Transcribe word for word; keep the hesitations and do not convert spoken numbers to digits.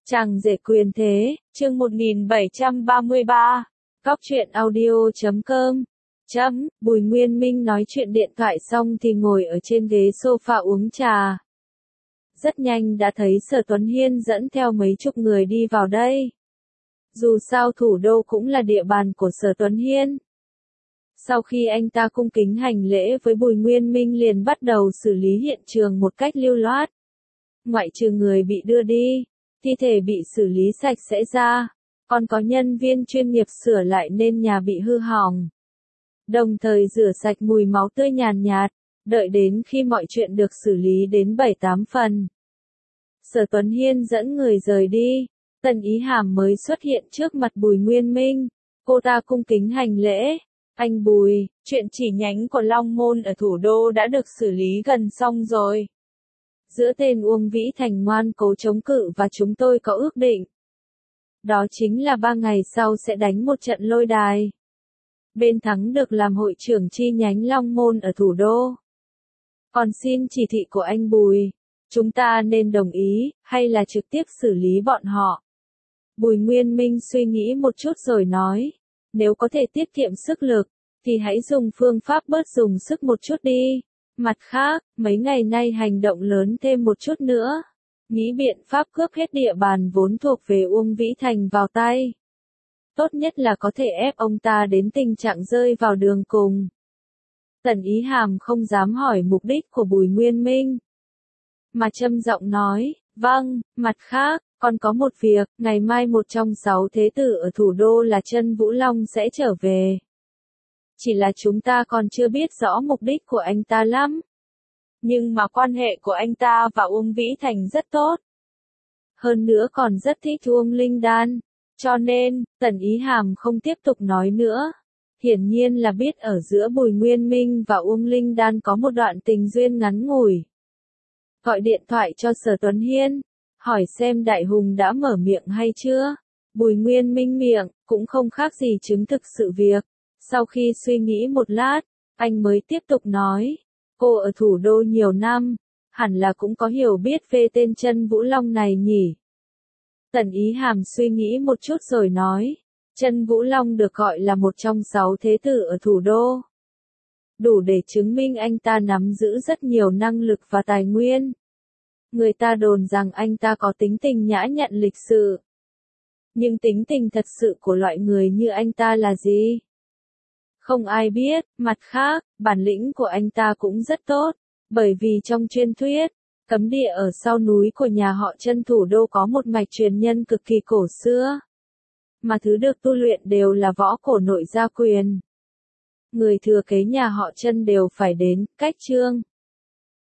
Chàng rể quyền thế, chương một nghìn bảy trăm ba mươi ba, Góc truyện audio chấm com. Chấm, Bùi Nguyên Minh nói chuyện điện thoại xong thì ngồi ở trên ghế sofa uống trà. Rất nhanh đã thấy Sở Tuấn Hiên dẫn theo mấy chục người đi vào đây. Dù sao thủ đô cũng là địa bàn của Sở Tuấn Hiên. Sau khi anh ta cung kính hành lễ với Bùi Nguyên Minh liền bắt đầu xử lý hiện trường một cách lưu loát. Ngoại trừ người bị đưa đi, thi thể bị xử lý sạch sẽ ra, còn có nhân viên chuyên nghiệp sửa lại nên nhà bị hư hỏng. Đồng thời rửa sạch mùi máu tươi nhàn nhạt, đợi đến khi mọi chuyện được xử lý đến bảy tám phần. Sở Tuấn Hiên dẫn người rời đi, Tần Ý Hàm mới xuất hiện trước mặt Bùi Nguyên Minh, cô ta cung kính hành lễ. Anh Bùi, chuyện chỉ nhánh của Long Môn ở thủ đô đã được xử lý gần xong rồi. Giữa tên Uông Vĩ Thành ngoan cố chống cự và chúng tôi có ước định. Đó chính là ba ngày sau sẽ đánh một trận lôi đài. Bên thắng được làm hội trưởng chi nhánh Long Môn ở thủ đô. Còn xin chỉ thị của anh Bùi, chúng ta nên đồng ý, hay là trực tiếp xử lý bọn họ? Bùi Nguyên Minh suy nghĩ một chút rồi nói, nếu có thể tiết kiệm sức lực, thì hãy dùng phương pháp bớt dùng sức một chút đi. Mặt khác, mấy ngày nay hành động lớn thêm một chút nữa. Nghĩ biện pháp cướp hết địa bàn vốn thuộc về Uông Vĩ Thành vào tay. Tốt nhất là có thể ép ông ta đến tình trạng rơi vào đường cùng. Tần Ý Hàm không dám hỏi mục đích của Bùi Nguyên Minh, mà trầm giọng nói, vâng, mặt khác, còn có một việc, ngày mai một trong sáu thế tử ở thủ đô là Chân Vũ Long sẽ trở về. Chỉ là chúng ta còn chưa biết rõ mục đích của anh ta lắm. Nhưng mà quan hệ của anh ta và Uông Vĩ Thành rất tốt. Hơn nữa còn rất thích Uông Linh Đan. Cho nên, Tần Ý Hàm không tiếp tục nói nữa. Hiển nhiên là biết ở giữa Bùi Nguyên Minh và Uông Linh Đan có một đoạn tình duyên ngắn ngủi. Gọi điện thoại cho Sở Tuấn Hiên, hỏi xem Đại Hùng đã mở miệng hay chưa. Bùi Nguyên Minh miệng, cũng không khác gì chứng thực sự việc. Sau khi suy nghĩ một lát, anh mới tiếp tục nói, cô ở thủ đô nhiều năm, hẳn là cũng có hiểu biết về tên Chân Vũ Long này nhỉ. Tần Ý Hàm suy nghĩ một chút rồi nói, Chân Vũ Long được gọi là một trong sáu thế tử ở thủ đô. Đủ để chứng minh anh ta nắm giữ rất nhiều năng lực và tài nguyên. Người ta đồn rằng anh ta có tính tình nhã nhặn lịch sự. Nhưng tính tình thật sự của loại người như anh ta là gì? Không ai biết, mặt khác, bản lĩnh của anh ta cũng rất tốt, bởi vì trong truyền thuyết, cấm địa ở sau núi của nhà họ Chân thủ đô có một mạch truyền nhân cực kỳ cổ xưa. Mà thứ được tu luyện đều là võ cổ nội gia quyền. Người thừa kế nhà họ Chân đều phải đến, cách Trương,